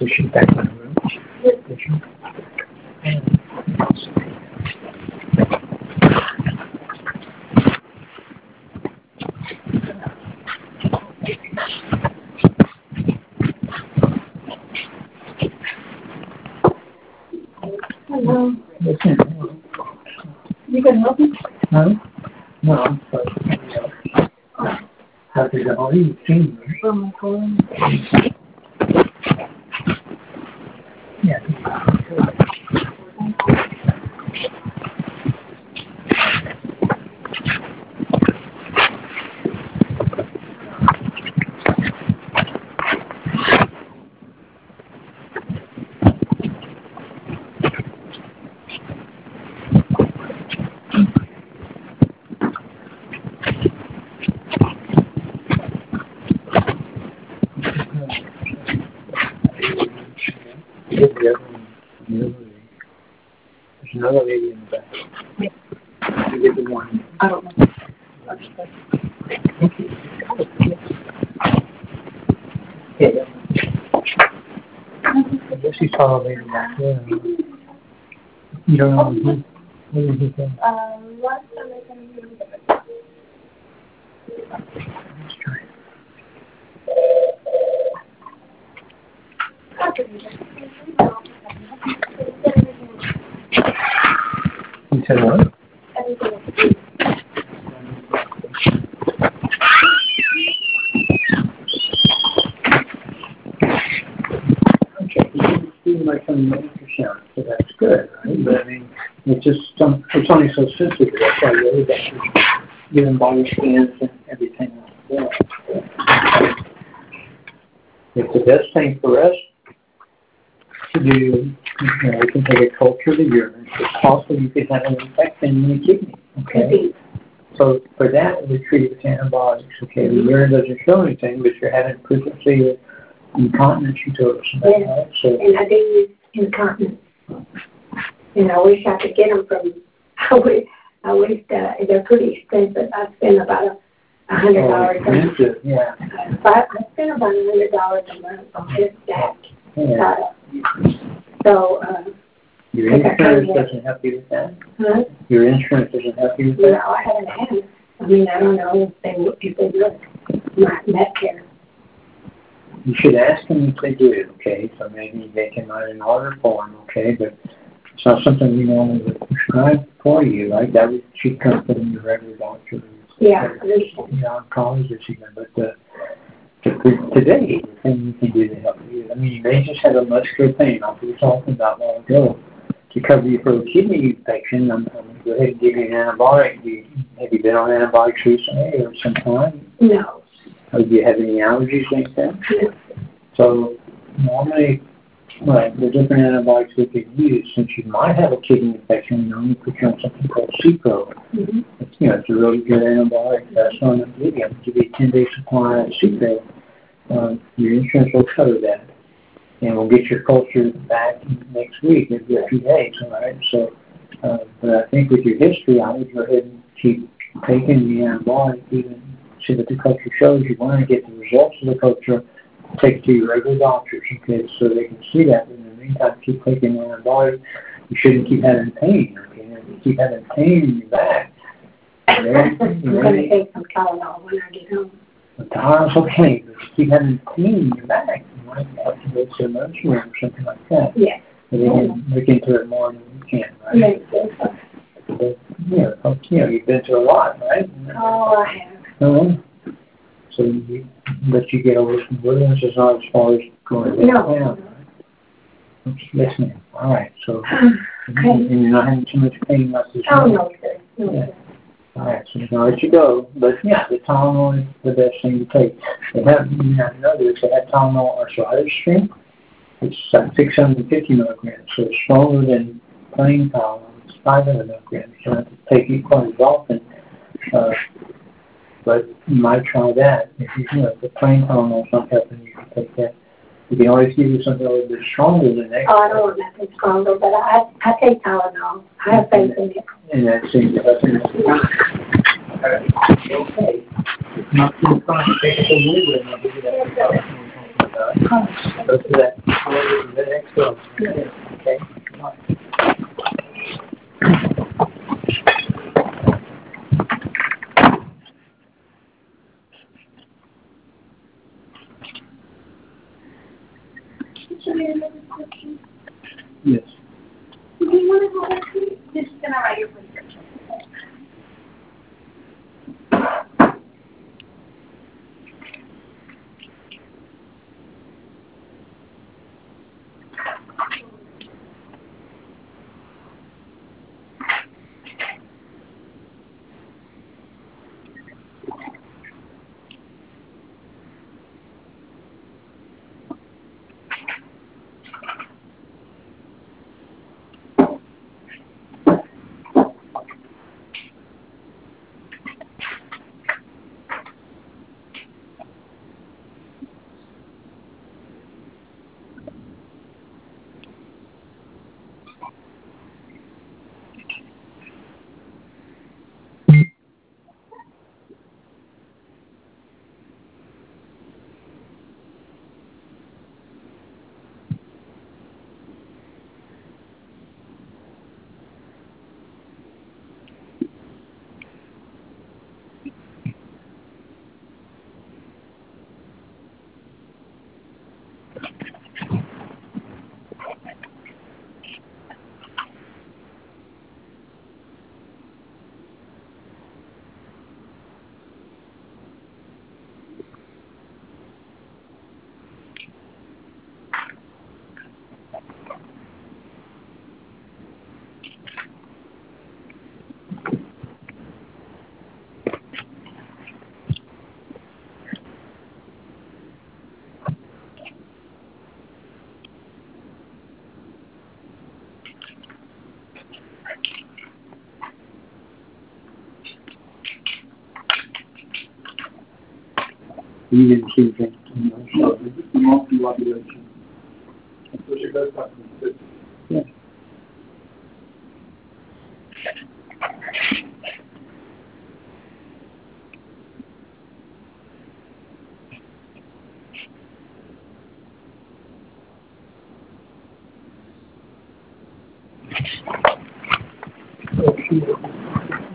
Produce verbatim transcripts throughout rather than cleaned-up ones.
she's back in the room. Hello. Listen. You can help me? No? No, I'm sorry. Doctor Dolly, you've seen me. Oh, my God. Yeah. There's another lady in the back. You get the one. I don't know. Yeah. I guess you saw a lady back there. You don't know who, who is he from? Um, last time I came here. Let's try it. You said what? Okay, you seem like some major sound, so that's good, right? But I mean, it's just some, it's only so sensitive. That's why the other doctors give them body scans and everything like that. It's the best thing for us to do, you know, we can take a culture of the urine. It's possible you could have an infection in the kidney, okay? So for that, we treat it with antibiotics, okay? The urine doesn't show anything, but you're having frequency of incontinence, you told us about, Yes. right? So, And I do use incontinence. And I wish I could get them from, I wish, I wish, uh, they're pretty expensive. I spend about a, a hundred dollars a month. expensive, yeah. Uh, I, I spend about a hundred dollars a month on this stack. Yeah. Uh, so, uh, Your I think I insurance can, doesn't help you with that? huh? Your insurance doesn't help you with No, that? I haven't had it. I mean, I don't know if they, would- if they would, my Medicare. You should ask them if they do, okay? So maybe they can write an order form, okay? But it's not something we normally would prescribe for you, right? That would, should come from your regular doctor. Yeah, I understand. Yeah, oncologist even, but, uh, to- today, the thing you can do to help you, I mean, you may just have a muscular pain, like we were talking about a while ago. To cover you for a kidney infection, I'm, I'm going to go ahead and give you an antibiotic. Do you, have you been on antibiotics recently or sometime? No. Or do you have any allergies like that? No. So normally, right, the different antibiotics we could use, since you might have a kidney infection, we normally put you on something called Cipro. Mm-hmm. It's, you know, it's a really good antibiotic. That's one I'm giving you. I'm going to give you a ten-day supply of Cipro. Um, your insurance will cover that. And we'll get your culture back next week. It'll be a few days, all right? So, uh, but I think with your history, I would go ahead and keep taking the antibiotic, even see what the culture shows. You want to get the results of the culture, take it to your regular doctors, okay, so they can see that. But in the meantime, keep taking the antibiotic. You shouldn't keep having pain, okay? If you keep having pain in your back, I'm going to take some Tylenol when I get home. the Tylenol's okay, but if you keep having pain in your back, you might have to go to the emergency room or something like that. Yes. So they can look into it more than we can, right? Yes, yes. But, you know, you know, you've been through a lot, right? Oh, I have. Uh-huh. So you, but you get over some brilliance is not as far as going No. down, right? Yes, ma'am. All right. So, Okay. and you're not having too much pain like this. Oh, no, sir. No, Yeah. sir. All right, so we're going to let you go. But, yeah, the Tylenol is the best thing to take. They have, you have to know this, they have Tylenol arthritis stream. It's uh, six hundred fifty milligrams, so it's stronger than plain Tylenol. It's five hundred milligrams. You don't have to take it quite as often. Uh, but you might try that. If you, you know, if the plain Tylenol is not helping, you can take that. We can always give you something a little bit stronger than that. Oh, I don't want nothing stronger, but I, I take Tylenol. I have faith in it. And that seems to help. Okay. Not too far. Take it away with it. right. Go to that, go to the next row. Okay, come on. Yes. Do you want to go back to it? Just gonna write your prescription. You didn't see that. No, this is the multi-population. That's what your best option. Yeah.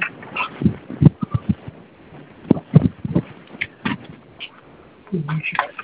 You should